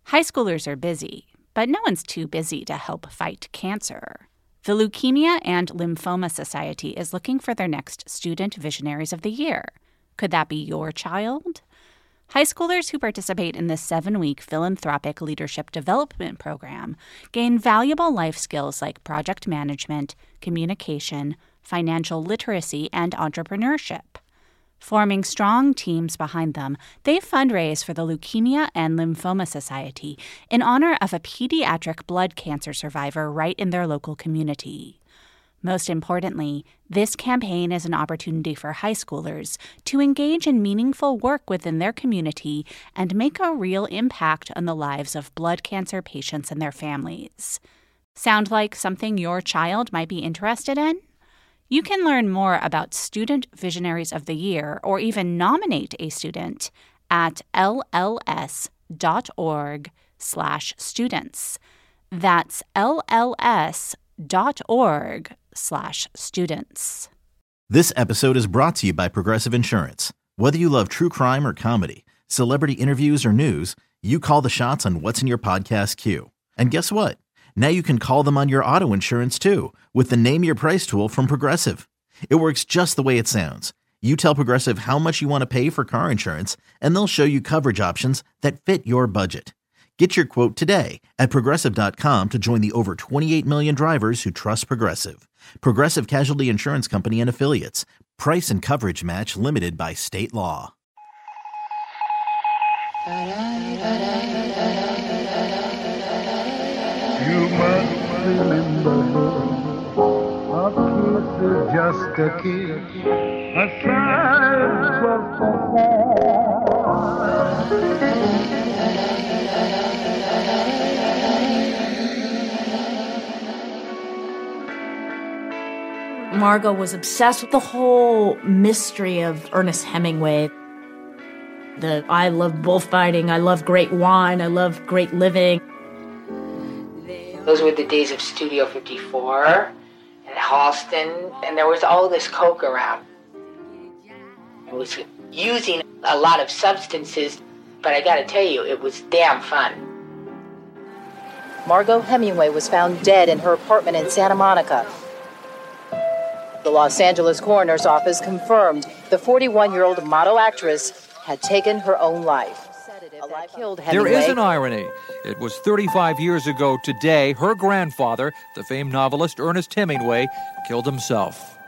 High schoolers are busy, but no one's too busy to help fight cancer. The Leukemia and Lymphoma Society is looking for their next Student Visionaries of the Year. Could that be your child? High schoolers who participate in this 7-week philanthropic leadership development program gain valuable life skills like project management, communication, financial literacy, and entrepreneurship. Forming strong teams behind them, they fundraise for the Leukemia and Lymphoma Society in honor of a pediatric blood cancer survivor right in their local community. Most importantly, this campaign is an opportunity for high schoolers to engage in meaningful work within their community and make a real impact on the lives of blood cancer patients and their families. Sound like something your child might be interested in? You can learn more about Student Visionaries of the Year or even nominate a student at lls.org/students. That's lls.org/students. This episode is brought to you by Progressive Insurance. Whether you love true crime or comedy, celebrity interviews or news, you call the shots on what's in your podcast queue. And guess what? Now you can call them on your auto insurance too with the Name Your Price tool from Progressive. It works just the way it sounds. You tell Progressive how much you want to pay for car insurance, and they'll show you coverage options that fit your budget. Get your quote today at Progressive.com to join the over 28 million drivers who trust Progressive. Progressive Casualty Insurance Company and Affiliates. Price and coverage match limited by state law. You must remember, a kiss is just a kiss, a sigh is just a sigh. Margot was obsessed with the whole mystery of Ernest Hemingway. I love bullfighting, I love great wine, I love great living. Those were the days of Studio 54 and Halston, and there was all this coke around. I was using a lot of substances, but I gotta tell you, it was damn fun. Margot Hemingway was found dead in her apartment in Santa Monica. The Los Angeles coroner's office confirmed the 41-year-old model actress had taken her own life. There is an irony. It was 35 years ago today her grandfather, the famed novelist Ernest Hemingway, killed himself.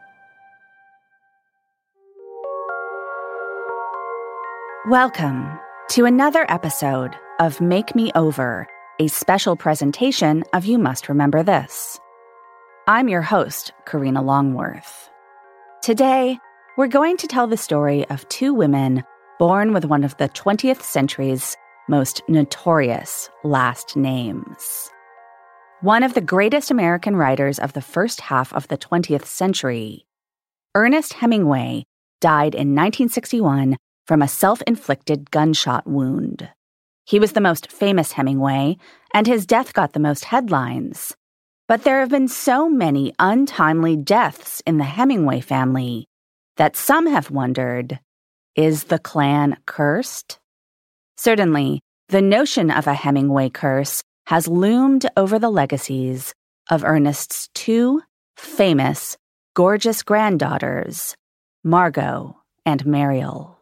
Welcome to another episode of Make Me Over, a special presentation of You Must Remember This. I'm your host, Karina Longworth. Today, we're going to tell the story of two women born with one of the 20th century's most notorious last names. One of the greatest American writers of the first half of the 20th century, Ernest Hemingway died in 1961 from a self-inflicted gunshot wound. He was the most famous Hemingway, and his death got the most headlines. But there have been so many untimely deaths in the Hemingway family that some have wondered, is the clan cursed? Certainly, the notion of a Hemingway curse has loomed over the legacies of Ernest's two famous, gorgeous granddaughters, Margot and Mariel.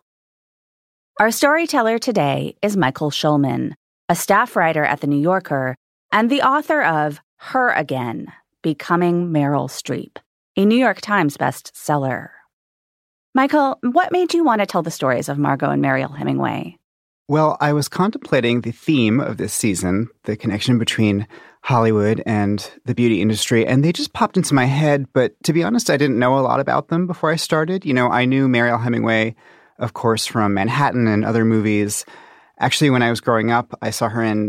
Our storyteller today is Michael Schulman, a staff writer at The New Yorker and the author of Her Again, Becoming Meryl Streep, a New York Times bestseller. Michael, what made you want to tell the stories of Margot and Mariel Hemingway? Well, I was contemplating the theme of this season, the connection between Hollywood and the beauty industry, and they just popped into my head. But to be honest, I didn't know a lot about them before I started. You know, I knew Mariel Hemingway, of course, from Manhattan and other movies. Actually, when I was growing up, I saw her in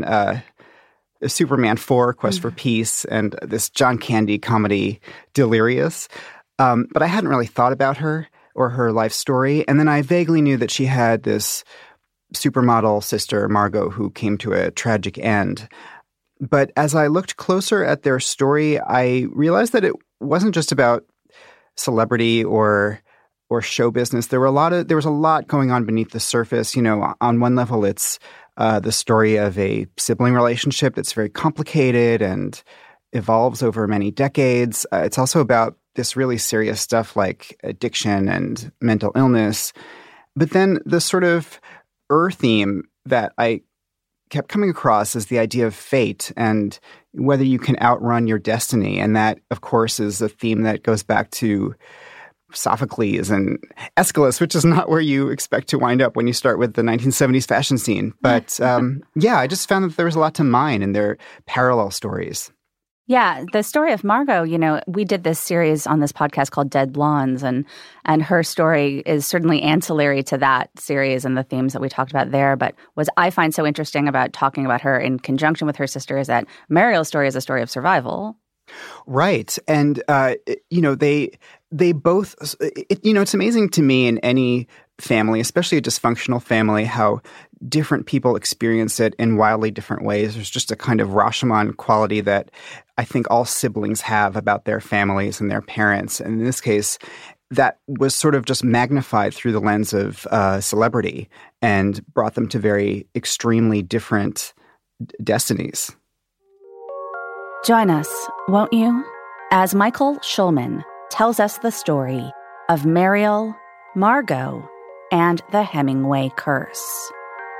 Superman 4, Quest for Peace, and this John Candy comedy, Delirious. But I hadn't really thought about her or her life story. And then I vaguely knew that she had this supermodel sister, Margot, who came to a tragic end. But as I looked closer at their story, I realized that it wasn't just about celebrity or show business. There was a lot going on beneath the surface. You know, on one level, it's the story of a sibling relationship that's very complicated and evolves over many decades. It's also about this really serious stuff like addiction and mental illness. But then the sort of theme that I kept coming across is the idea of fate and whether you can outrun your destiny. And that, of course, is a theme that goes back to Sophocles and Aeschylus, which is not where you expect to wind up when you start with the 1970s fashion scene. But I just found that there was a lot to mine in their parallel stories. Yeah, the story of Margot, we did this series on this podcast called Dead Blondes, and her story is certainly ancillary to that series and the themes that we talked about there. But what I find so interesting about talking about her in conjunction with her sister is that Mariel's story is a story of survival. Right. And, they both, it's amazing to me in any family, especially a dysfunctional family, how different people experience it in wildly different ways. There's just a kind of Rashomon quality that I think all siblings have about their families and their parents. And in this case, that was sort of just magnified through the lens of celebrity and brought them to very extremely different destinies. Join us, won't you, as Michael Schulman tells us the story of Mariel, Margot, and the Hemingway curse.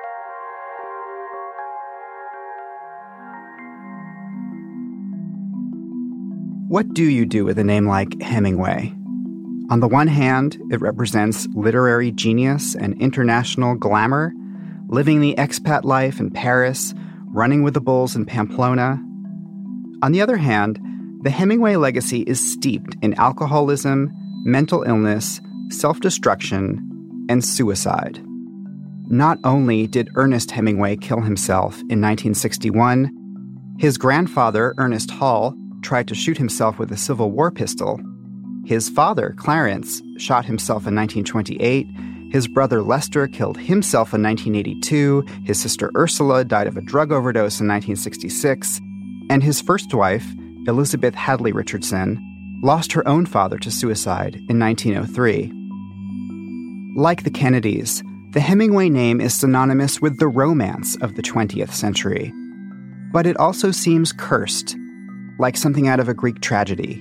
What do you do with a name like Hemingway? On the one hand, it represents literary genius and international glamour, living the expat life in Paris, running with the bulls in Pamplona. On the other hand, the Hemingway legacy is steeped in alcoholism, mental illness, self-destruction, and suicide. Not only did Ernest Hemingway kill himself in 1961, his grandfather, Ernest Hall, tried to shoot himself with a Civil War pistol. His father, Clarence, shot himself in 1928. His brother Lester killed himself in 1982. His sister Ursula died of a drug overdose in 1966. And his first wife, Elizabeth Hadley Richardson, lost her own father to suicide in 1903. Like the Kennedys, the Hemingway name is synonymous with the romance of the 20th century. But it also seems cursed, like something out of a Greek tragedy.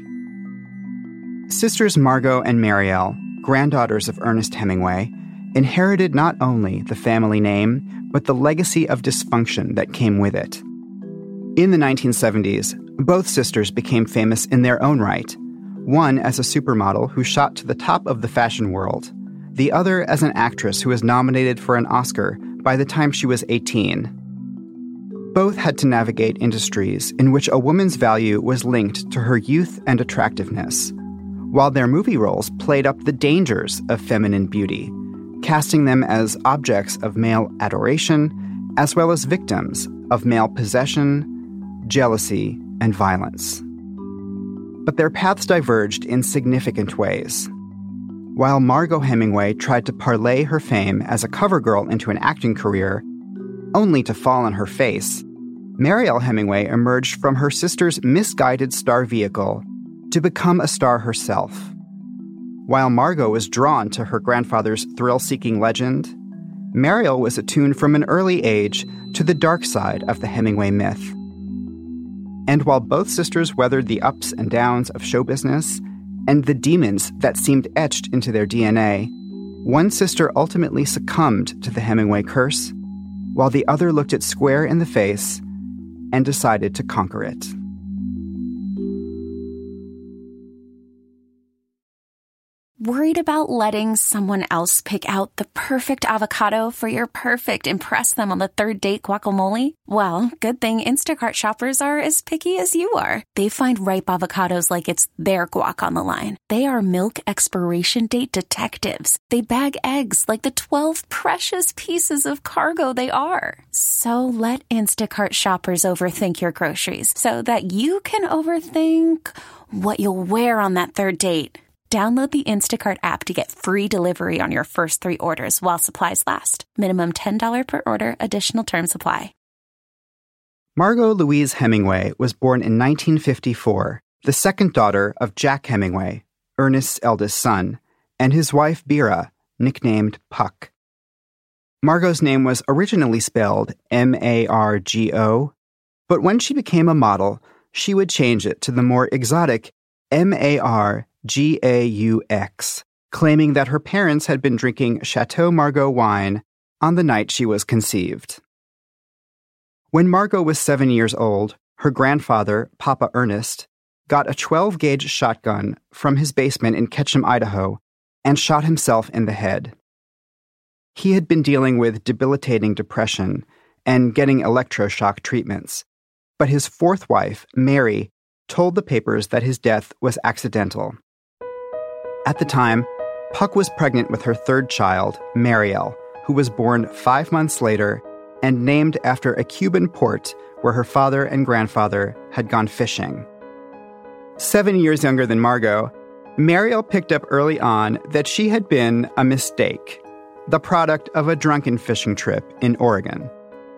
Sisters Margot and Mariel, granddaughters of Ernest Hemingway, inherited not only the family name, but the legacy of dysfunction that came with it. In the 1970s, both sisters became famous in their own right, one as a supermodel who shot to the top of the fashion world, the other as an actress who was nominated for an Oscar by the time she was 18. Both had to navigate industries in which a woman's value was linked to her youth and attractiveness, while their movie roles played up the dangers of feminine beauty, casting them as objects of male adoration, as well as victims of male possession, jealousy, and violence. But their paths diverged in significant ways. While Margot Hemingway tried to parlay her fame as a cover girl into an acting career, only to fall on her face, Mariel Hemingway emerged from her sister's misguided star vehicle to become a star herself. While Margot was drawn to her grandfather's thrill-seeking legend, Mariel was attuned from an early age to the dark side of the Hemingway myth. And while both sisters weathered the ups and downs of show business and the demons that seemed etched into their DNA, one sister ultimately succumbed to the Hemingway curse, while the other looked it square in the face and decided to conquer it. Worried about letting someone else pick out the perfect avocado for your perfect impress them on the third date guacamole? Well, good thing Instacart shoppers are as picky as you are. They find ripe avocados like it's their guac on the line. They are milk expiration date detectives. They bag eggs like the 12 precious pieces of cargo they are. So let Instacart shoppers overthink your groceries so that you can overthink what you'll wear on that third date. Download the Instacart app to get free delivery on your first 3 orders while supplies last. Minimum $10 per order. Additional terms apply. Margot Louise Hemingway was born in 1954, the second daughter of Jack Hemingway, Ernest's eldest son, and his wife Bera, nicknamed Puck. Margot's name was originally spelled Margo, but when she became a model, she would change it to the more exotic Margaux, claiming that her parents had been drinking Chateau Margaux wine on the night she was conceived. When Margot was 7 years old, her grandfather, Papa Ernest, got a 12-gauge shotgun from his basement in Ketchum, Idaho, and shot himself in the head. He had been dealing with debilitating depression and getting electroshock treatments, but his fourth wife, Mary, told the papers that his death was accidental. At the time, Puck was pregnant with her third child, Mariel, who was born 5 months later and named after a Cuban port where her father and grandfather had gone fishing. 7 years younger than Margot, Mariel picked up early on that she had been a mistake, the product of a drunken fishing trip in Oregon.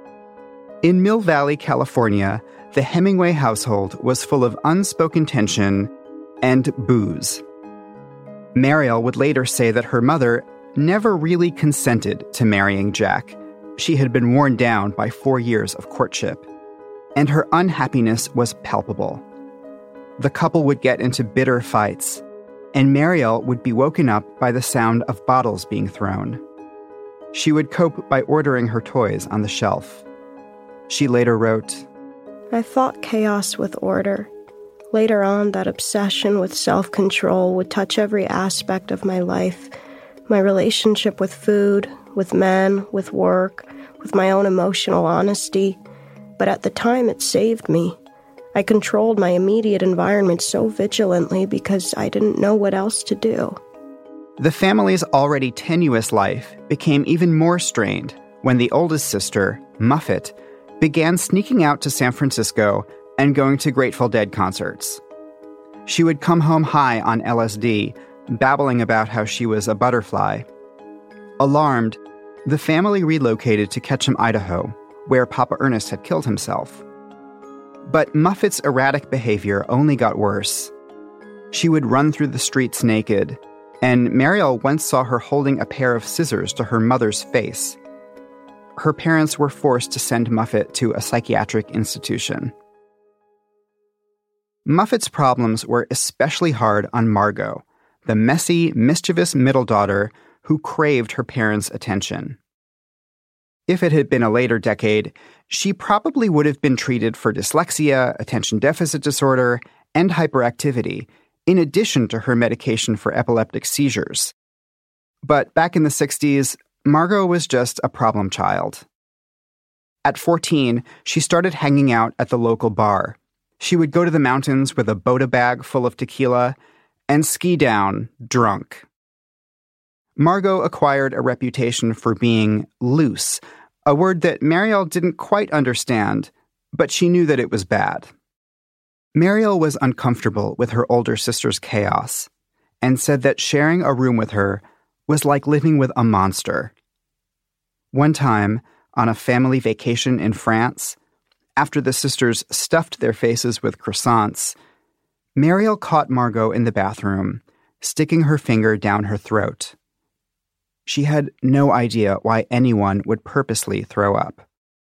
In Mill Valley, California, the Hemingway household was full of unspoken tension and booze. Mariel would later say that her mother never really consented to marrying Jack. She had been worn down by 4 years of courtship, and her unhappiness was palpable. The couple would get into bitter fights, and Mariel would be woken up by the sound of bottles being thrown. She would cope by ordering her toys on the shelf. She later wrote, I fought chaos with order. Later on, that obsession with self-control would touch every aspect of my life, my relationship with food, with men, with work, with my own emotional honesty. But at the time, it saved me. I controlled my immediate environment so vigilantly because I didn't know what else to do. The family's already tenuous life became even more strained when the oldest sister, Muffet, began sneaking out to San Francisco and going to Grateful Dead concerts. She would come home high on LSD, babbling about how she was a butterfly. Alarmed, the family relocated to Ketchum, Idaho, where Papa Ernest had killed himself. But Muffet's erratic behavior only got worse. She would run through the streets naked, and Mariel once saw her holding a pair of scissors to her mother's face. Her parents were forced to send Muffet to a psychiatric institution. Muffet's problems were especially hard on Margot, the messy, mischievous middle daughter who craved her parents' attention. If it had been a later decade, she probably would have been treated for dyslexia, attention deficit disorder, and hyperactivity, in addition to her medication for epileptic seizures. But back in the 60s, Margot was just a problem child. At 14, she started hanging out at the local bar. She would go to the mountains with a Bota bag full of tequila and ski down drunk. Margot acquired a reputation for being loose, a word that Mariel didn't quite understand, but she knew that it was bad. Mariel was uncomfortable with her older sister's chaos and said that sharing a room with her was like living with a monster. One time, on a family vacation in France, after the sisters stuffed their faces with croissants, Mariel caught Margot in the bathroom, sticking her finger down her throat. She had no idea why anyone would purposely throw up.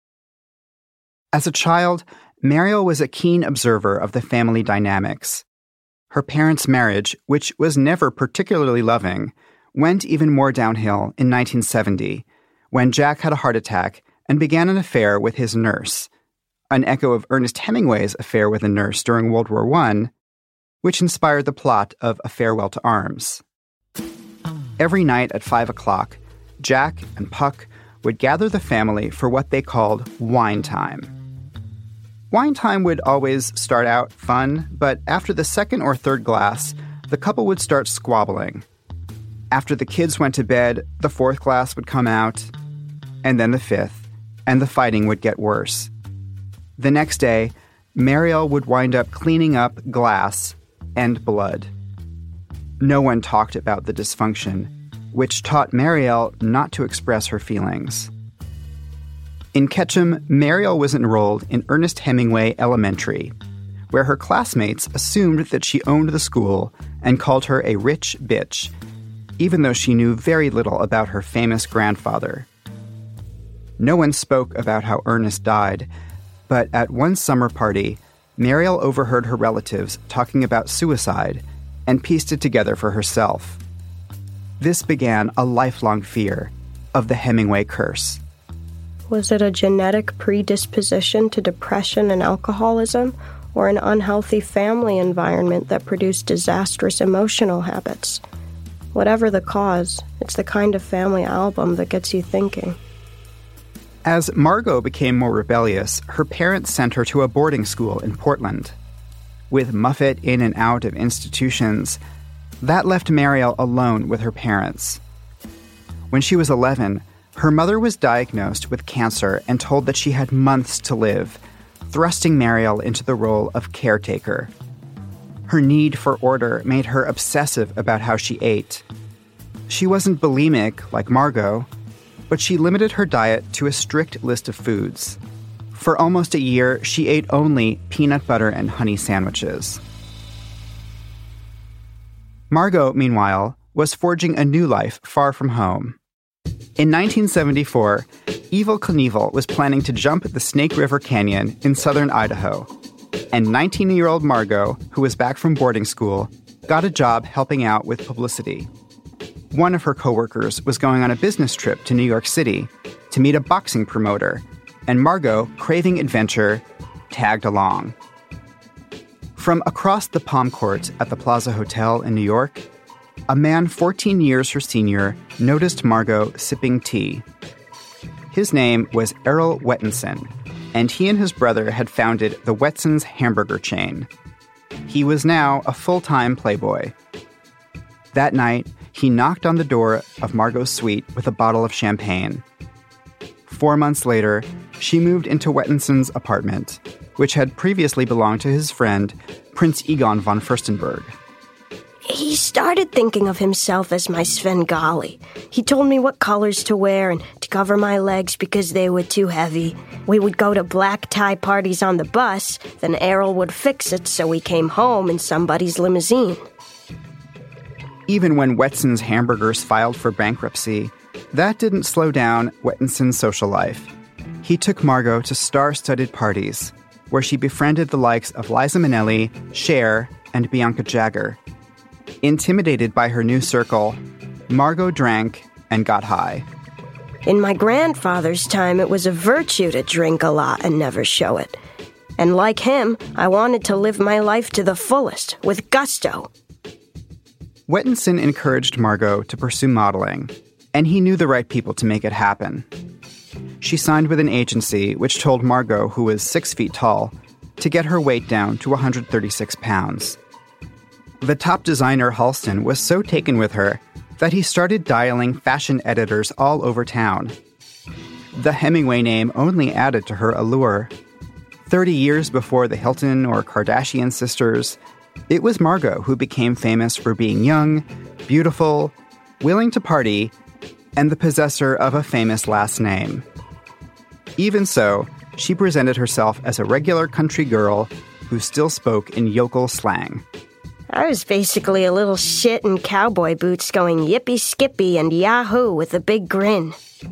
As a child, Mariel was a keen observer of the family dynamics. Her parents' marriage, which was never particularly loving, went even more downhill in 1970, when Jack had a heart attack and began an affair with his nurse, an echo of Ernest Hemingway's affair with a nurse during World War I, which inspired the plot of A Farewell to Arms. Every night at 5 o'clock, Jack and Puck would gather the family for what they called wine time. Wine time would always start out fun, but after the second or third glass, the couple would start squabbling. After the kids went to bed, the fourth glass would come out, and then the fifth, and the fighting would get worse. The next day, Mariel would wind up cleaning up glass and blood. No one talked about the dysfunction, which taught Mariel not to express her feelings. In Ketchum, Mariel was enrolled in Ernest Hemingway Elementary, where her classmates assumed that she owned the school and called her a rich bitch, even though she knew very little about her famous grandfather. No one spoke about how Ernest died, but at one summer party, Mariel overheard her relatives talking about suicide and pieced it together for herself. This began a lifelong fear of the Hemingway curse. Was it a genetic predisposition to depression and alcoholism, or an unhealthy family environment that produced disastrous emotional habits? Whatever the cause, it's the kind of family album that gets you thinking. As Margot became more rebellious, her parents sent her to a boarding school in Portland. With Muffet in and out of institutions, that left Mariel alone with her parents. When she was 11, her mother was diagnosed with cancer and told that she had months to live, thrusting Mariel into the role of caretaker. Her need for order made her obsessive about how she ate. She wasn't bulimic like Margot, but she limited her diet to a strict list of foods. For almost a year, she ate only peanut butter and honey sandwiches. Margot, meanwhile, was forging a new life far from home. In 1974, Evel Knievel was planning to jump the Snake River Canyon in southern Idaho, and 19-year-old Margot, who was back from boarding school, got a job helping out with publicity. One of her coworkers was going on a business trip to New York City to meet a boxing promoter, and Margot, craving adventure, tagged along. From across the Palm Court at the Plaza Hotel in New York, a man 14 years her senior noticed Margot sipping tea. His name was Errol Wettinson, and he and his brother had founded the Wetson's hamburger chain. He was now a full-time playboy. That night, he knocked on the door of Margot's suite with a bottle of champagne. 4 months later, she moved into Wettinson's apartment, which had previously belonged to his friend, Prince Egon von Furstenberg. He started thinking of himself as my Svengali. He told me what colors to wear and to cover my legs because they were too heavy. We would go to black tie parties on the bus, then Errol would fix it so we came home in somebody's limousine. Even when Wetson's Hamburgers filed for bankruptcy, that didn't slow down Wettinson's social life. He took Margot to star-studded parties, where she befriended the likes of Liza Minnelli, Cher, and Bianca Jagger. Intimidated by her new circle, Margot drank and got high. In my grandfather's time, it was a virtue to drink a lot and never show it. And like him, I wanted to live my life to the fullest, with gusto. Wettinson encouraged Margot to pursue modeling, and he knew the right people to make it happen. She signed with an agency which told Margot, who was 6 feet tall, to get her weight down to 136 pounds. The top designer, Halston, was so taken with her that he started dialing fashion editors all over town. The Hemingway name only added to her allure. 30 years before the Hilton or Kardashian sisters, it was Margot who became famous for being young, beautiful, willing to party, and the possessor of a famous last name. Even so, she presented herself as a regular country girl who still spoke in yokel slang. I was basically a little shit in cowboy boots going yippee-skippy and yahoo with a big grin.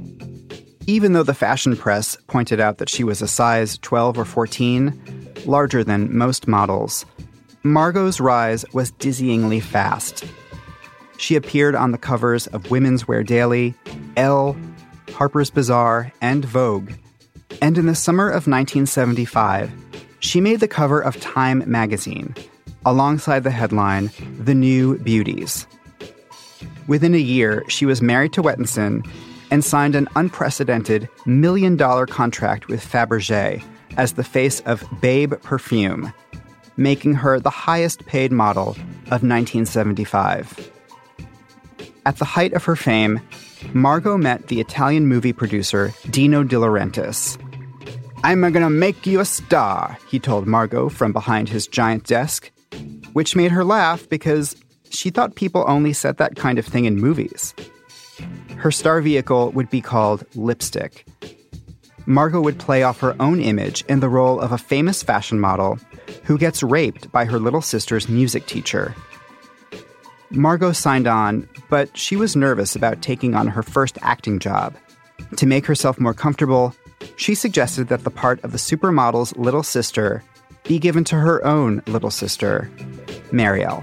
Even though the fashion press pointed out that she was a size 12 or 14, larger than most models, Margot's rise was dizzyingly fast. She appeared on the covers of Women's Wear Daily, Elle, Harper's Bazaar, and Vogue. And in the summer of 1975, she made the cover of Time magazine, alongside the headline, The New Beauties. Within a year, she was married to Wettinson and signed an unprecedented $1 million contract with Fabergé as the face of Babe Perfume, making her the highest-paid model of 1975. At the height of her fame, Margot met the Italian movie producer Dino De Laurentiis. "I'm gonna make you a star," he told Margot from behind his giant desk, which made her laugh because she thought people only said that kind of thing in movies. Her star vehicle would be called Lipstick. Margot would play off her own image in the role of a famous fashion model who gets raped by her little sister's music teacher. Margot signed on, but she was nervous about taking on her first acting job. To make herself more comfortable, she suggested that the part of the supermodel's little sister be given to her own little sister, Marielle.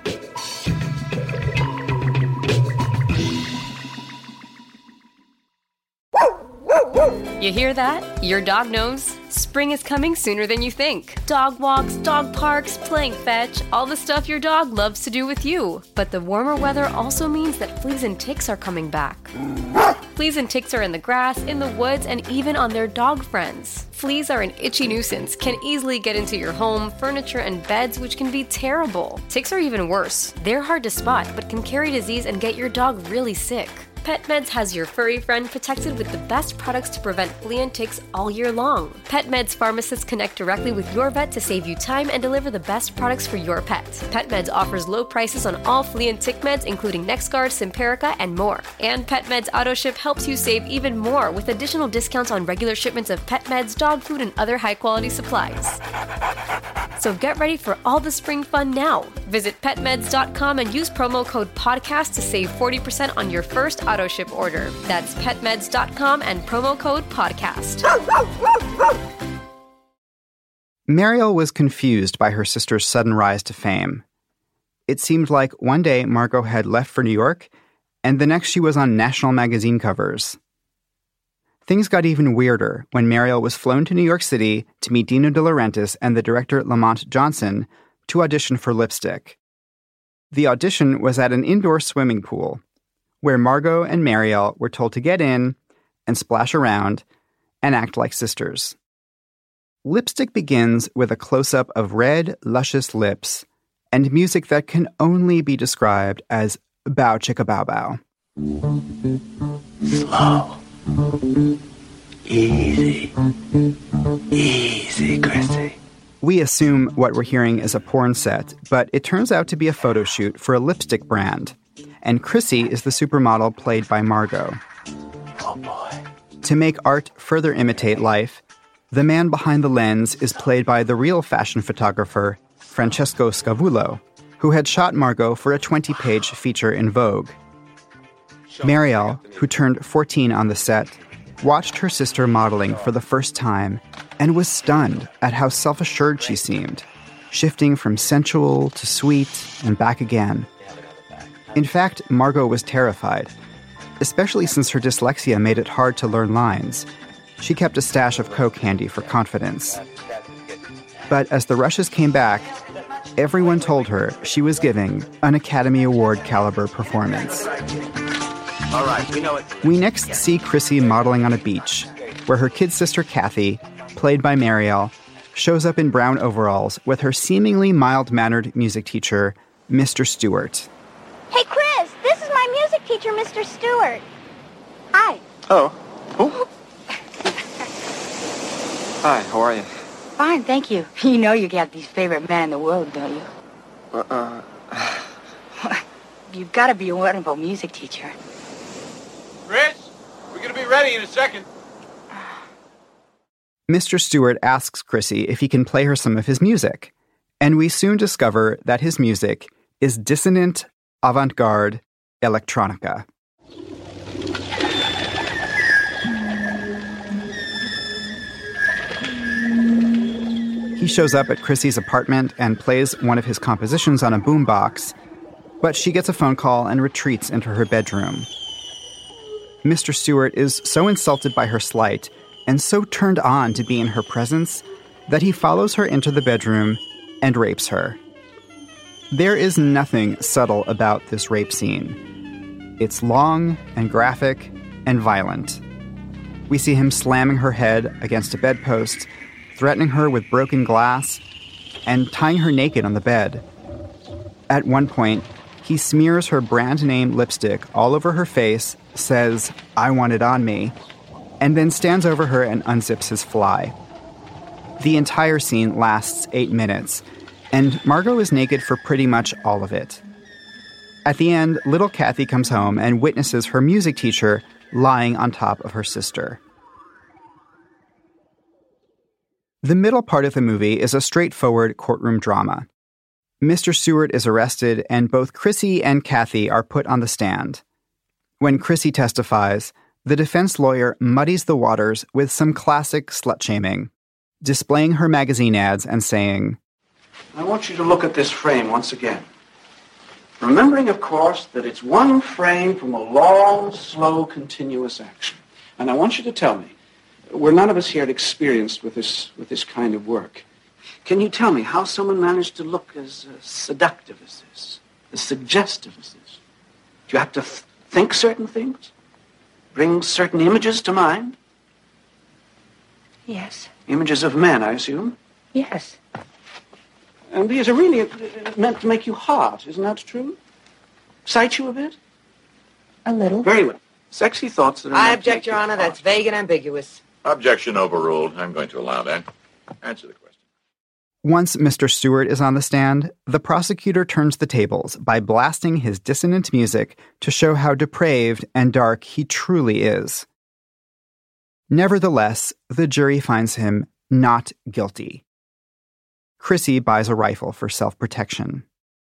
You hear that? Your dog knows spring is coming sooner than you think. Dog walks, dog parks, playing fetch, all the stuff your dog loves to do with you. But the warmer weather also means that fleas and ticks are coming back. Fleas and ticks are in the grass, in the woods, and even on their dog friends. Fleas are an itchy nuisance, can easily get into your home, furniture, and beds, which can be terrible. Ticks are even worse. They're hard to spot, but can carry disease and get your dog really sick. PetMeds has your furry friend protected with the best products to prevent flea and ticks all year long. PetMeds pharmacists connect directly with your vet to save you time and deliver the best products for your pet. PetMeds offers low prices on all flea and tick meds, including NexGard, Simparica, and more. And PetMeds AutoShip helps you save even more with additional discounts on regular shipments of pet meds, dog food, and other high-quality supplies. So get ready for all the spring fun now. Visit PetMeds.com and use promo code PODCAST to save 40% on your first AutoShip order. That's PetMeds.com and promo code PODCAST. Marielle was confused by her sister's sudden rise to fame. It seemed like one day Margot had left for New York, and the next she was on national magazine covers. Things got even weirder when Marielle was flown to New York City to meet Dino De Laurentiis and the director Lamont Johnson to audition for Lipstick. The audition was at an indoor swimming pool, where Margot and Marielle were told to get in and splash around and act like sisters. Lipstick begins with a close-up of red, luscious lips and music that can only be described as bow chicka bow bow. Slow. Easy. Easy, Chrissy. We assume what we're hearing is a porn set, but it turns out to be a photo shoot for a lipstick brand. And Chrissy is the supermodel played by Margot. Oh, boy. To make art further imitate life, the man behind the lens is played by the real fashion photographer, Francesco Scavullo, who had shot Margot for a 20-page feature in Vogue. Marielle, who turned 14 on the set, watched her sister modeling for the first time and was stunned at how self-assured she seemed, shifting from sensual to sweet and back again. In fact, Margot was terrified, especially since her dyslexia made it hard to learn lines. She kept a stash of Coke handy for confidence. But as the rushes came back, everyone told her she was giving an Academy Award caliber performance. All right, we know it. We next see Chrissy modeling on a beach, where her kid sister Kathy, played by Marielle, shows up in brown overalls with her seemingly mild-mannered music teacher, Mr. Stewart. Hey, Chris, this is my music teacher, Mr. Stewart. Hi. Oh. Oh. Hi, how are you? Fine, thank you. You know you got these favorite men in the world, don't you? You've got to be a wonderful music teacher. Chris, we're going to be ready in a second. Mr. Stewart asks Chrissy if he can play her some of his music, and we soon discover that his music is dissonant, avant-garde electronica. He shows up at Chrissy's apartment and plays one of his compositions on a boombox, but she gets a phone call and retreats into her bedroom. Mr. Stewart is so insulted by her slight and so turned on to be in her presence that he follows her into the bedroom and rapes her. There is nothing subtle about this rape scene. It's long and graphic and violent. We see him slamming her head against a bedpost, threatening her with broken glass, and tying her naked on the bed. At one point, he smears her brand name lipstick all over her face, says, "I want it on me," and then stands over her and unzips his fly. The entire scene lasts 8 minutes, and Margot is naked for pretty much all of it. At the end, little Kathy comes home and witnesses her music teacher lying on top of her sister. The middle part of the movie is a straightforward courtroom drama. Mr. Stewart is arrested, and both Chrissy and Kathy are put on the stand. When Chrissy testifies, the defense lawyer muddies the waters with some classic slut-shaming, displaying her magazine ads and saying, I want you to look at this frame once again. Remembering, of course, that it's one frame from a long, slow, continuous action. And I want you to tell me, we're none of us here experienced with this kind of work. Can you tell me how someone managed to look as seductive as this, as suggestive as this? Do you have to think certain things? Bring certain images to mind? Yes. Images of men, I assume? Yes. And these are really meant to make you hot, isn't that true? Excite you a bit? A little. Very well. Sexy thoughts that are I object, Your Honor. That's vague and ambiguous. Objection overruled. I'm going to allow that. Answer the question. Once Mr. Stewart is on the stand, the prosecutor turns the tables by blasting his dissonant music to show how depraved and dark he truly is. Nevertheless, the jury finds him not guilty. Chrissy buys a rifle for self-protection.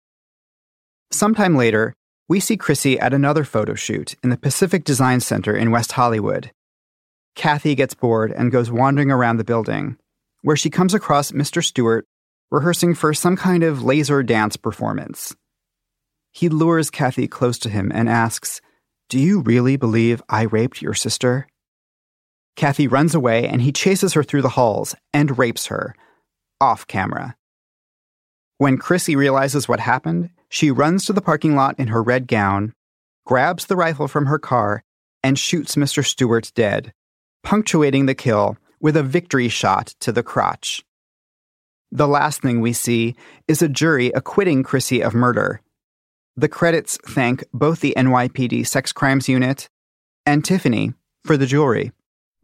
Sometime later, we see Chrissy at another photo shoot in the Pacific Design Center in West Hollywood. Kathy gets bored and goes wandering around the building, where she comes across Mr. Stewart rehearsing for some kind of laser dance performance. He lures Kathy close to him and asks, "Do you really believe I raped your sister?" Kathy runs away and he chases her through the halls and rapes her, off camera. When Chrissy realizes what happened, she runs to the parking lot in her red gown, grabs the rifle from her car, and shoots Mr. Stewart dead, punctuating the kill with a victory shot to the crotch. The last thing we see is a jury acquitting Chrissy of murder. The credits thank both the NYPD Sex Crimes Unit and Tiffany for the jewelry.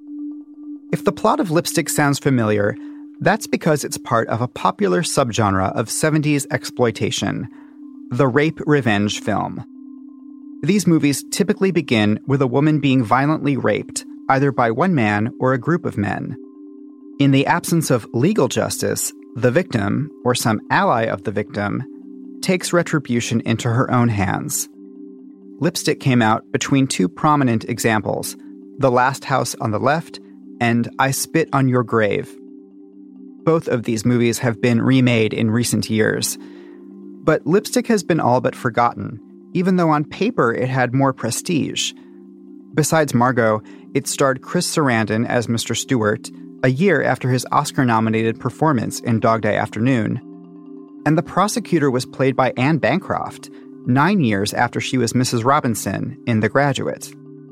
If the plot of Lipstick sounds familiar, that's because it's part of a popular subgenre of 70s exploitation, the rape revenge film. These movies typically begin with a woman being violently raped, either by one man or a group of men. In the absence of legal justice, the victim, or some ally of the victim, takes retribution into her own hands. Lipstick came out between two prominent examples, The Last House on the Left and I Spit on Your Grave. Both of these movies have been remade in recent years. But Lipstick has been all but forgotten, even though on paper it had more prestige. Besides Margot, it starred Chris Sarandon as Mr. Stewart, a year after his Oscar-nominated performance in Dog Day Afternoon. And the prosecutor was played by Anne Bancroft, 9 years after she was Mrs. Robinson in The Graduate.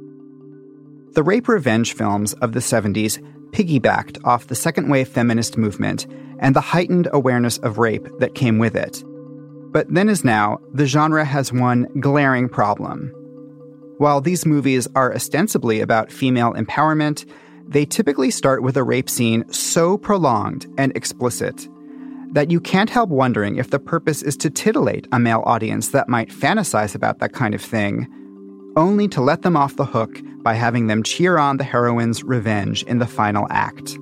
The rape revenge films of the 70s piggybacked off the second-wave feminist movement and the heightened awareness of rape that came with it. But then as now, the genre has one glaring problem. While these movies are ostensibly about female empowerment, they typically start with a rape scene so prolonged and explicit that you can't help wondering if the purpose is to titillate a male audience that might fantasize about that kind of thing, only to let them off the hook by having them cheer on the heroine's revenge in the final act.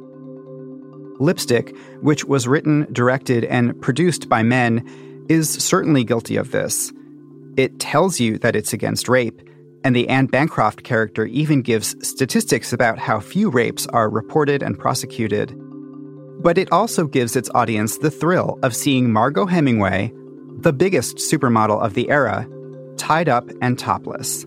Lipstick, which was written, directed, and produced by men, is certainly guilty of this. It tells you that it's against rape, and the Anne Bancroft character even gives statistics about how few rapes are reported and prosecuted. But it also gives its audience the thrill of seeing Margot Hemingway, the biggest supermodel of the era, tied up and topless.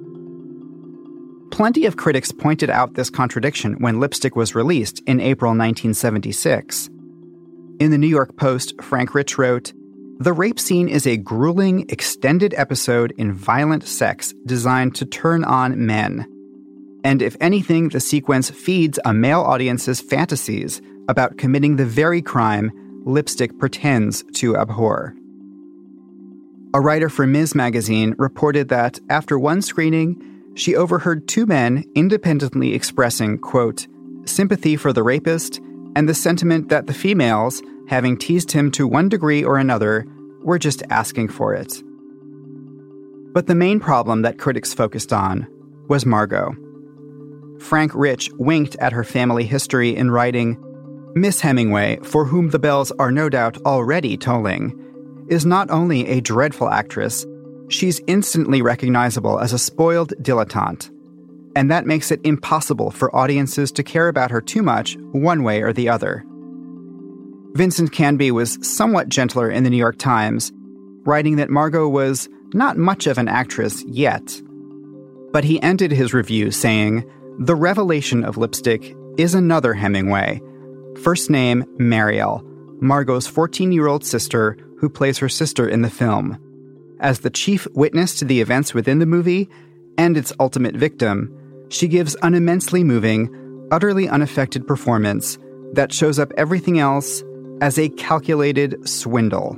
Plenty of critics pointed out this contradiction when Lipstick was released in April 1976. In the New York Post, Frank Rich wrote, "The rape scene is a grueling, extended episode in violent sex designed to turn on men. And if anything, the sequence feeds a male audience's fantasies about committing the very crime Lipstick pretends to abhor." A writer for Ms. Magazine reported that after one screening, she overheard two men independently expressing, quote, sympathy for the rapist and the sentiment that the females, having teased him to one degree or another, were just asking for it. But the main problem that critics focused on was Margot. Frank Rich winked at her family history in writing, "Miss Hemingway, for whom the bells are no doubt already tolling, is not only a dreadful actress, she's instantly recognizable as a spoiled dilettante. and that makes it impossible for audiences to care about her too much one way or the other. Vincent Canby was somewhat gentler in the New York Times, writing that Margot was not much of an actress yet. But he ended his review saying, "The revelation of lipstick is another Hemingway. First name, Mariel, Margot's 14-year-old sister who plays her sister in the film. As the chief witness to the events within the movie and its ultimate victim, she gives an immensely moving, utterly unaffected performance that shows up everything else as a calculated swindle."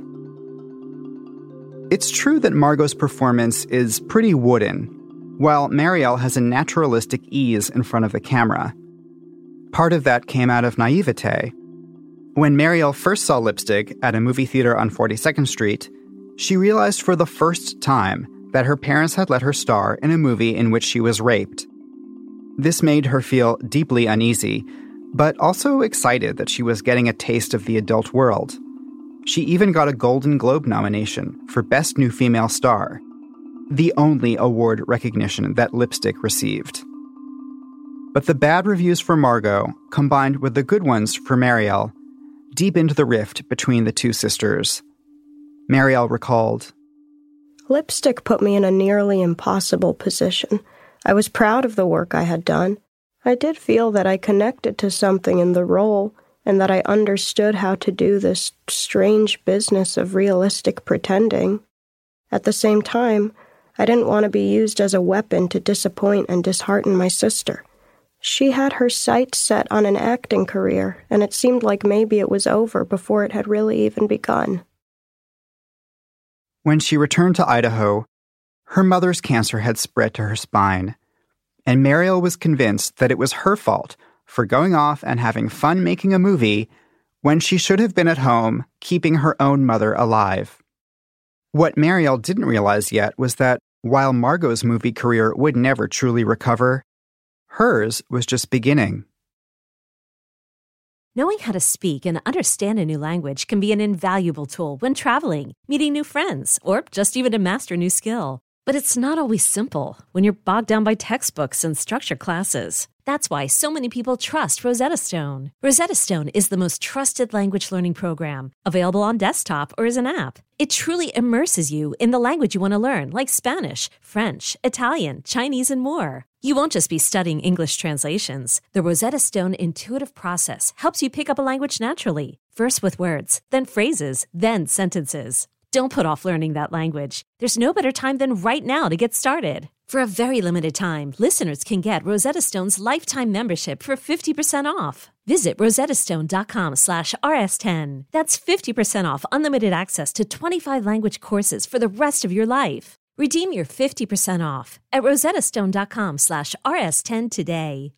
It's true that Margot's performance is pretty wooden, while Mariel has a naturalistic ease in front of the camera. Part of that came out of naivete. When Mariel first saw Lipstick at a movie theater on 42nd Street, she realized for the first time that her parents had let her star in a movie in which she was raped. This made her feel deeply uneasy, but also excited that she was getting a taste of the adult world. She even got a Golden Globe nomination for Best New Female Star, the only award recognition that Lipstick received. But the bad reviews for Margot, combined with the good ones for Mariel, deepened the rift between the two sisters. Mariel recalled, "Lipstick put me in a nearly impossible position. I was proud of the work I had done. I did feel that I connected to something in the role and that I understood how to do this strange business of realistic pretending. At the same time, I didn't want to be used as a weapon to disappoint and dishearten my sister. She had her sights set on an acting career, and it seemed like maybe it was over before it had really even begun." When she returned to Idaho, her mother's cancer had spread to her spine, and Mariel was convinced that it was her fault for going off and having fun making a movie when she should have been at home keeping her own mother alive. What Mariel didn't realize yet was that while Margot's movie career would never truly recover, hers was just beginning. Knowing how to speak and understand a new language can be an invaluable tool when traveling, meeting new friends, or just even to master a new skill. But it's not always simple when you're bogged down by textbooks and structured classes. That's why so many people trust Rosetta Stone. Rosetta Stone is the most trusted language learning program, available on desktop or as an app. It truly immerses you in the language you want to learn, like Spanish, French, Italian, Chinese, and more. You won't just be studying English translations. The Rosetta Stone intuitive process helps you pick up a language naturally, first with words, then phrases, then sentences. Don't put off learning that language. There's no better time than right now to get started. For a very limited time, listeners can get Rosetta Stone's lifetime membership for 50% off. Visit rosettastone.com/rs10. That's 50% off unlimited access to 25 language courses for the rest of your life. Redeem your 50% off at rosettastone.com/rs10 today.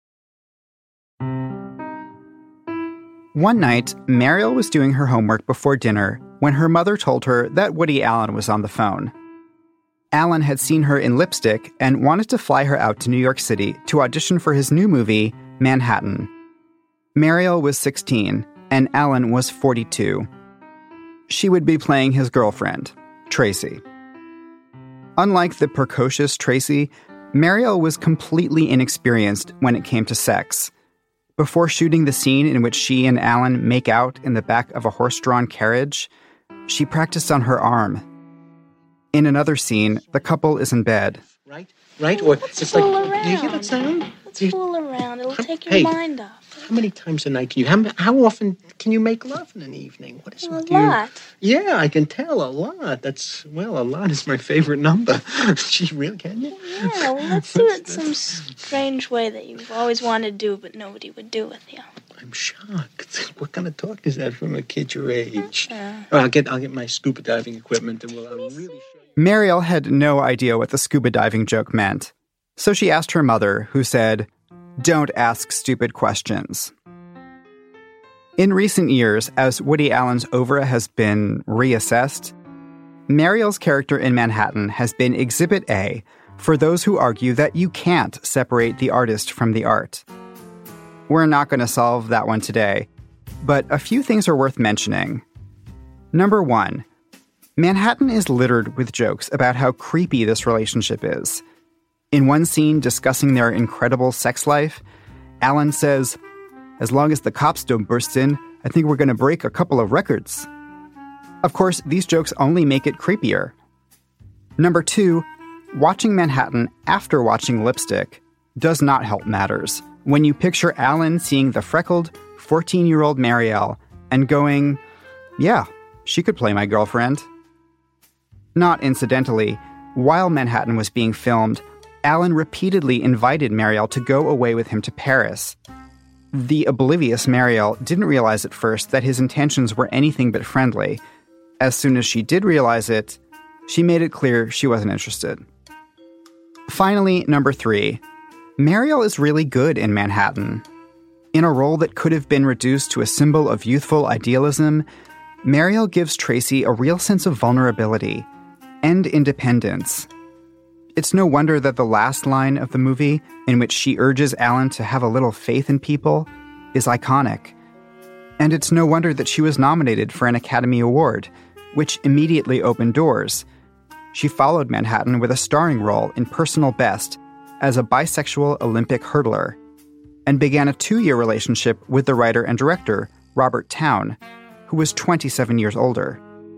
One night, Mariel was doing her homework before dinner when her mother told her that Woody Allen was on the phone. Allen had seen her in Lipstick and wanted to fly her out to New York City to audition for his new movie, Manhattan. Mariel was 16, and Allen was 42. She would be playing his girlfriend, Tracy. Unlike the precocious Tracy, Mariel was completely inexperienced when it came to sex. Before shooting the scene in which she and Allen make out in the back of a horse-drawn carriage, she practiced on her arm. In another scene, the couple is in bed. Right? Or it's like, around. do you hear that sound? Let's fool around. It'll take your mind off. How many times a night can you? How often can you make love in an evening? What is A it? lot. Yeah, I can tell a lot. A lot is my favorite number. Gee, really, can you? Yeah, well, let's do it some strange way that you've always wanted to do, but nobody would do with you. I'm shocked. What kind of talk is that from a kid your age? Yeah. Well, I'll get my scuba diving equipment, and I'll really show you. Mariel had no idea what the scuba diving joke meant, so she asked her mother, who said, "Don't ask stupid questions." In recent years, as Woody Allen's oeuvre has been reassessed, Mariel's character in Manhattan has been Exhibit A for those who argue that you can't separate the artist from the art. We're not going to solve that one today, but a few things are worth mentioning. Number one, Manhattan is littered with jokes about how creepy this relationship is. In one scene discussing their incredible sex life, Alan says, "As long as the cops don't burst in, I think we're going to break a couple of records." Of course, these jokes only make it creepier. Number 2, watching Manhattan after watching Lipstick does not help matters when you picture Alan seeing the freckled 14-year-old Marielle and going, "Yeah, she could play my girlfriend." Not incidentally, while Manhattan was being filmed, Alan repeatedly invited Marielle to go away with him to Paris. The oblivious Marielle didn't realize at first that his intentions were anything but friendly. As soon as she did realize it, she made it clear she wasn't interested. Finally, number 3, Marielle is really good in Manhattan. In a role that could have been reduced to a symbol of youthful idealism, Marielle gives Tracy a real sense of vulnerability and independence. It's no wonder that the last line of the movie, in which she urges Alan to have a little faith in people, is iconic. And it's no wonder that she was nominated for an Academy Award, which immediately opened doors. She followed Manhattan with a starring role in Personal Best as a bisexual Olympic hurdler, and began a 2-year relationship with the writer and director, Robert Towne, who was 27 years older.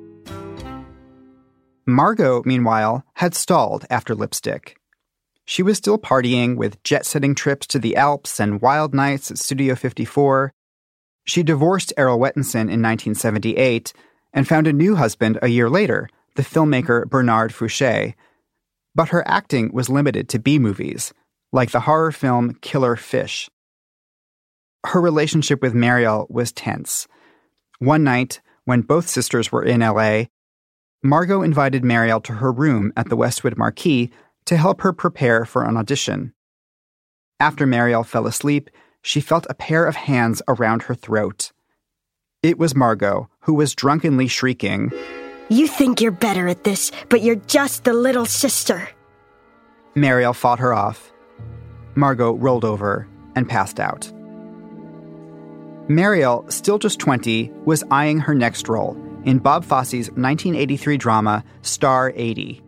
Margot, meanwhile, had stalled after Lipstick. She was still partying with jet-setting trips to the Alps and wild nights at Studio 54. She divorced Errol Wettinson in 1978 and found a new husband a year later, the filmmaker Bernard Fouché. But her acting was limited to B-movies, like the horror film Killer Fish. Her relationship with Marielle was tense. One night, when both sisters were in L.A., Margot invited Marielle to her room at the Westwood Marquis to help her prepare for an audition. After Marielle fell asleep, she felt a pair of hands around her throat. It was Margot, who was drunkenly shrieking, "You think you're better at this, but you're just the little sister." Marielle fought her off. Margot rolled over and passed out. Marielle, still just 20, was eyeing her next role in Bob Fosse's 1983 drama Star 80.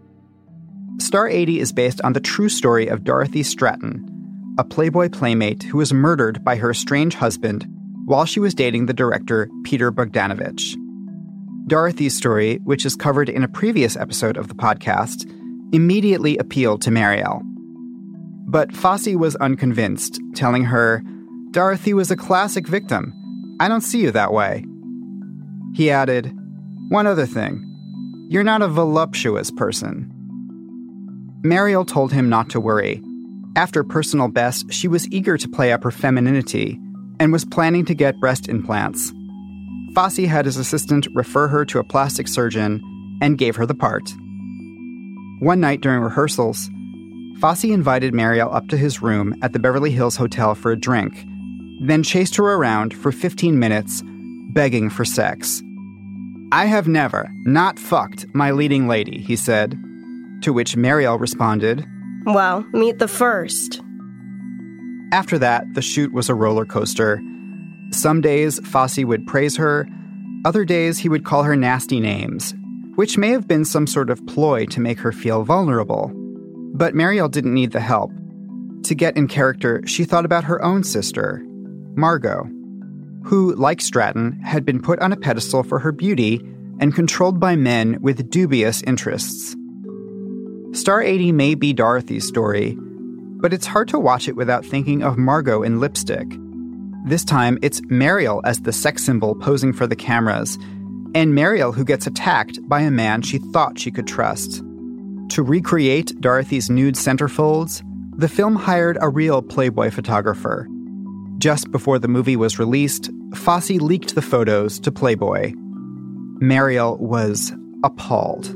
Star 80 is based on the true story of Dorothy Stratton, a Playboy playmate who was murdered by her estranged husband while she was dating the director Peter Bogdanovich. Dorothy's story, which is covered in a previous episode of the podcast, immediately appealed to Marielle. But Fosse was unconvinced, telling her, "Dorothy was a classic victim. I don't see you that way." He added, "One other thing. You're not a voluptuous person." Marielle told him not to worry. After Personal Best, she was eager to play up her femininity and was planning to get breast implants. Fosse had his assistant refer her to a plastic surgeon and gave her the part. One night during rehearsals, Fosse invited Marielle up to his room at the Beverly Hills Hotel for a drink, then chased her around for 15 minutes, begging for sex. "I have never not fucked my leading lady," he said, to which Marielle responded, "Well, meet the first." After that, the shoot was a roller coaster. Some days, Fosse would praise her. Other days, he would call her nasty names, which may have been some sort of ploy to make her feel vulnerable. But Marielle didn't need the help. To get in character, she thought about her own sister, Margot, who, like Stratton, had been put on a pedestal for her beauty and controlled by men with dubious interests. Star 80 may be Dorothy's story, but it's hard to watch it without thinking of Margot in Lipstick. This time, it's Marielle as the sex symbol posing for the cameras, and Marielle who gets attacked by a man she thought she could trust. To recreate Dorothy's nude centerfolds, the film hired a real Playboy photographer. Just before the movie was released, Fosse leaked the photos to Playboy. Marielle was appalled.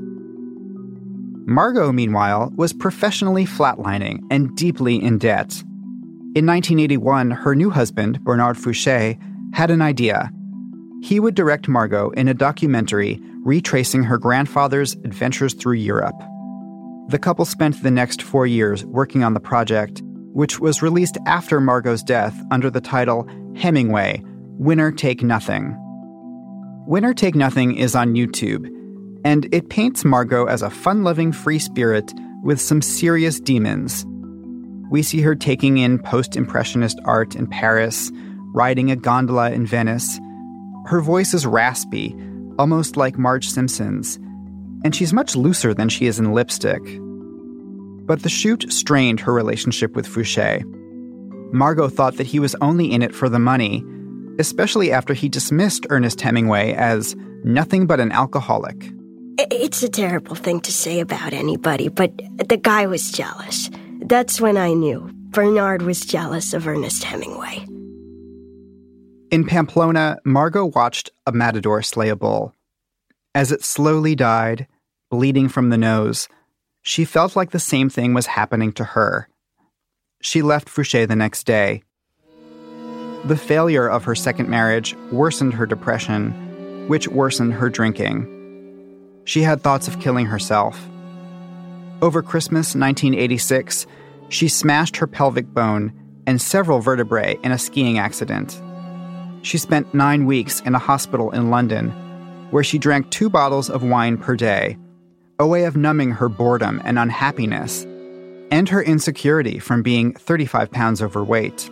Margot, meanwhile, was professionally flatlining and deeply in debt. In 1981, her new husband, Bernard Fouché, had an idea. He would direct Margot in a documentary retracing her grandfather's adventures through Europe. The couple spent the next 4 years working on the project, which was released after Margot's death under the title Hemingway, Winner Take Nothing. Winner Take Nothing is on YouTube, and it paints Margot as a fun-loving free spirit with some serious demons. We see her taking in post-impressionist art in Paris, riding a gondola in Venice. Her voice is raspy, almost like Marge Simpson's, and she's much looser than she is in Lipstick. But the shoot strained her relationship with Fouché. Margot thought that he was only in it for the money, especially after he dismissed Ernest Hemingway as nothing but an alcoholic. It's a terrible thing to say about anybody, but the guy was jealous. That's when I knew Bernard was jealous of Ernest Hemingway. In Pamplona, Margot watched a matador slay a bull. As it slowly died, bleeding from the nose, she felt like the same thing was happening to her. She left Fouché the next day. The failure of her second marriage worsened her depression, which worsened her drinking. She had thoughts of killing herself. Over Christmas 1986, she smashed her pelvic bone and several vertebrae in a skiing accident. She spent 9 weeks in a hospital in London, where she drank 2 bottles of wine per day, a way of numbing her boredom and unhappiness, and her insecurity from being 35 pounds overweight.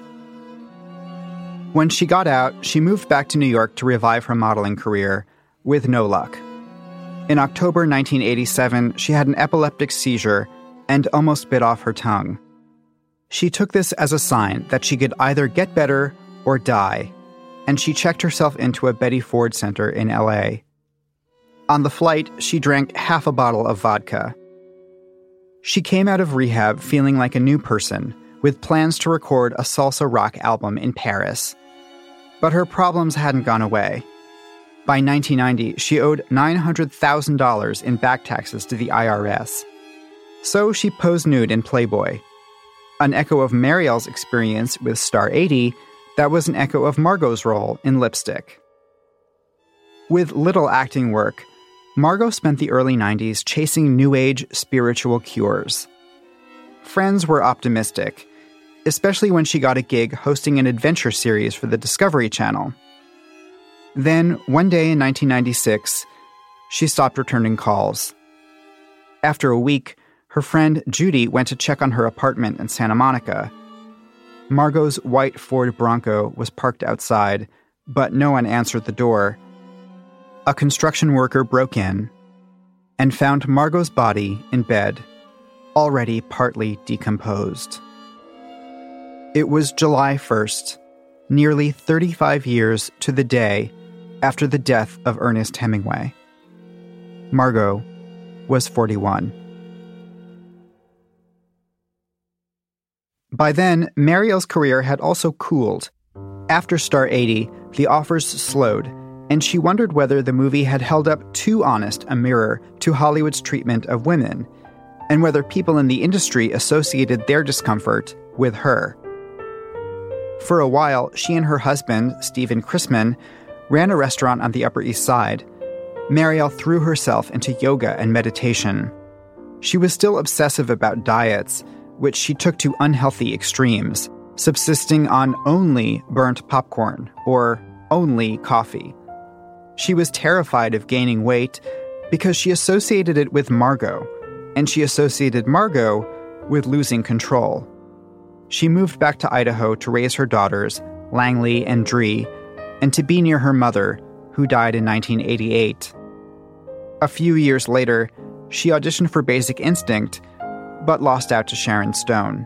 When she got out, she moved back to New York to revive her modeling career, with no luck. In October 1987, she had an epileptic seizure and almost bit off her tongue. She took this as a sign that she could either get better or die, and she checked herself into a Betty Ford Center in LA. On the flight, she drank half a bottle of vodka. She came out of rehab feeling like a new person, with plans to record a salsa rock album in Paris. But her problems hadn't gone away. By 1990, she owed $900,000 in back taxes to the IRS. So she posed nude in Playboy. An echo of Marielle's experience with Star 80, that was an echo of Margot's role in Lipstick. With little acting work, Margot spent the early 90s chasing New Age spiritual cures. Friends were optimistic, especially when she got a gig hosting an adventure series for the Discovery Channel. Then, one day in 1996, she stopped returning calls. After a week, her friend Judy went to check on her apartment in Santa Monica. Margot's white Ford Bronco was parked outside, but no one answered the door. A construction worker broke in and found Margot's body in bed, already partly decomposed. It was July 1st, nearly 35 years to the day after the death of Ernest Hemingway. Margot was 41. By then, Marielle's career had also cooled. After Star 80, the offers slowed, and she wondered whether the movie had held up too honest a mirror to Hollywood's treatment of women, and whether people in the industry associated their discomfort with her. For a while, she and her husband, Stephen Chrisman, ran a restaurant on the Upper East Side. Marielle threw herself into yoga and meditation. She was still obsessive about diets, which she took to unhealthy extremes, subsisting on only burnt popcorn or only coffee. She was terrified of gaining weight because she associated it with Margot, and she associated Margot with losing control. She moved back to Idaho to raise her daughters, Langley and Dree, and to be near her mother, who died in 1988. A few years later, she auditioned for Basic Instinct, but lost out to Sharon Stone.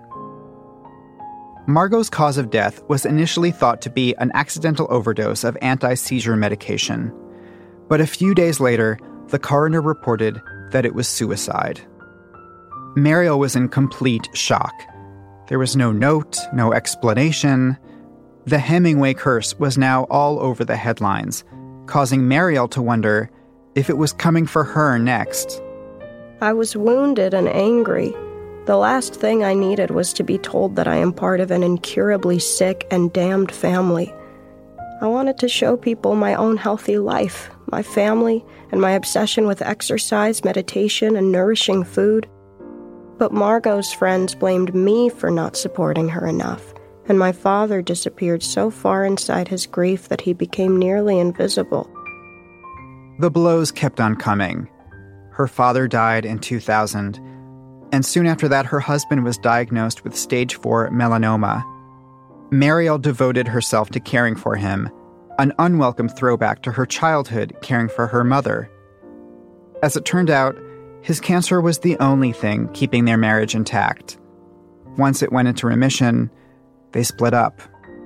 Margot's cause of death was initially thought to be an accidental overdose of anti-seizure medication. But a few days later, the coroner reported that it was suicide. Marielle was in complete shock. There was no note, no explanation. The Hemingway curse was now all over the headlines, causing Marielle to wonder if it was coming for her next. I was wounded and angry. The last thing I needed was to be told that I am part of an incurably sick and damned family. I wanted to show people my own healthy life, my family, and my obsession with exercise, meditation, and nourishing food. But Margot's friends blamed me for not supporting her enough, and my father disappeared so far inside his grief that he became nearly invisible. The blows kept on coming. Her father died in 2000, and soon after that, her husband was diagnosed with stage 4 melanoma. Mariel devoted herself to caring for him, an unwelcome throwback to her childhood caring for her mother. As it turned out, his cancer was the only thing keeping their marriage intact. Once it went into remission, they split up.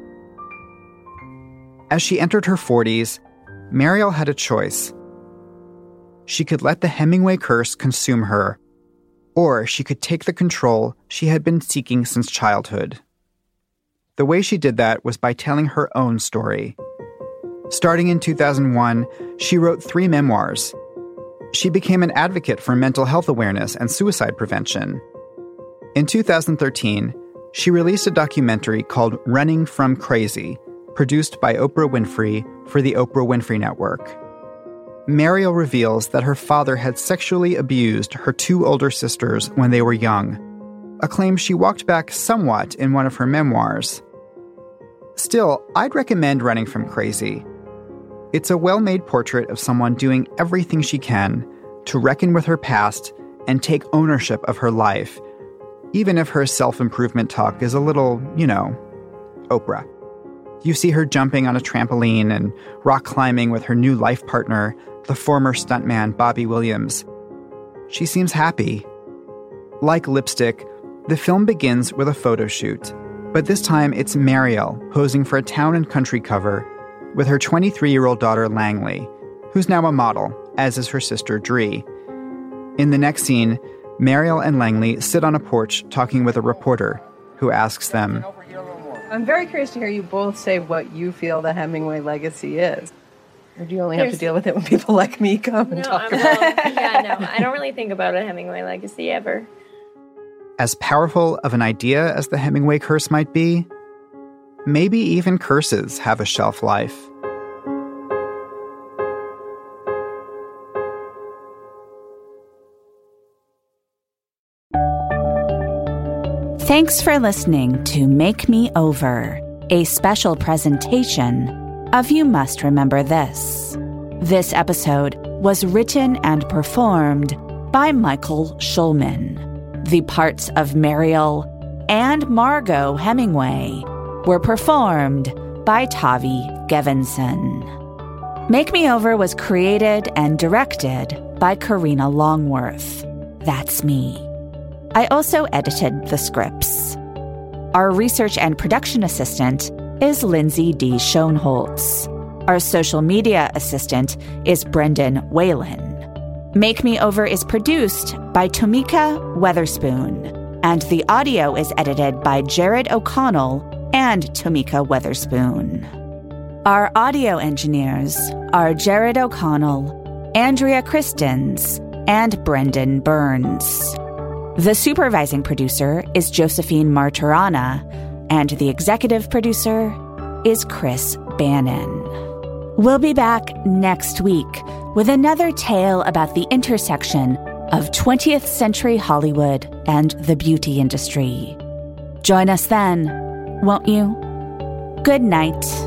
As she entered her 40s, Mariel had a choice. She could let the Hemingway curse consume her, or she could take the control she had been seeking since childhood. The way she did that was by telling her own story. Starting in 2001, she wrote 3 memoirs. She became an advocate for mental health awareness and suicide prevention. In 2013, she released a documentary called Running from Crazy, produced by Oprah Winfrey for the Oprah Winfrey Network. Mariel reveals that her father had sexually abused her 2 older sisters when they were young, a claim she walked back somewhat in one of her memoirs. Still, I'd recommend Running from Crazy. It's a well-made portrait of someone doing everything she can to reckon with her past and take ownership of her life, even if her self-improvement talk is a little, Oprah. You see her jumping on a trampoline and rock climbing with her new life partner, the former stuntman Bobby Williams. She seems happy. Like Lipstick, the film begins with a photo shoot, but this time it's Mariel posing for a Town and Country cover with her 23-year-old daughter Langley, who's now a model, as is her sister Dree. In the next scene, Mariel and Langley sit on a porch talking with a reporter who asks them, I'm very curious to hear you both say what you feel the Hemingway legacy is. Or do you only have to deal with it when people like me come and talk about it? I don't really think about a Hemingway legacy ever. As powerful of an idea as the Hemingway curse might be, maybe even curses have a shelf life. Thanks for listening to Make Me Over, a special presentation of You Must Remember This. This episode was written and performed by Michael Schulman. The parts of Mariel and Margot Hemingway were performed by Tavi Gevinson. Make Me Over was created and directed by Karina Longworth. That's me. I also edited the scripts. Our research and production assistant is Lindsay D. Schoenholtz. Our social media assistant is Brendan Whalen. Make Me Over is produced by Tomika Weatherspoon, and the audio is edited by Jared O'Connell and Tomika Weatherspoon. Our audio engineers are Jared O'Connell, Andrea Christens, and Brendan Burns. The supervising producer is Josephine Martirana, and the executive producer is Chris Bannon. We'll be back next week with another tale about the intersection of 20th century Hollywood and the beauty industry. Join us then, won't you? Good night.